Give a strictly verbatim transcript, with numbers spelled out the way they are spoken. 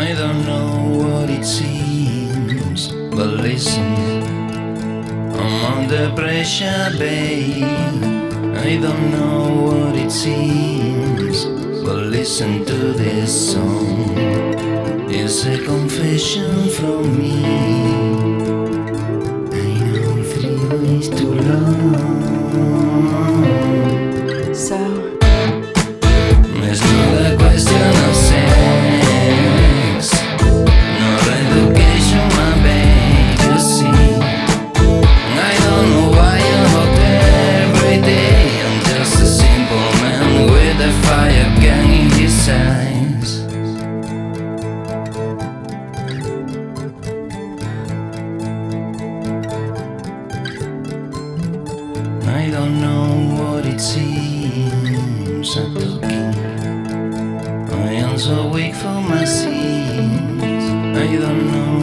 I don't know what it seems, but listen, I'm under pressure, babe. I don't know what it seems, but listen to this song. It's a confession from me. I know three ways too long. So it's not a question of sex, no education, my babe, you see. I don't know why I'm out every day. I'm just a simple man with a fire gun in his eyes. I don't know what it seems, I'm talking. I am so weak for my sins. I don't know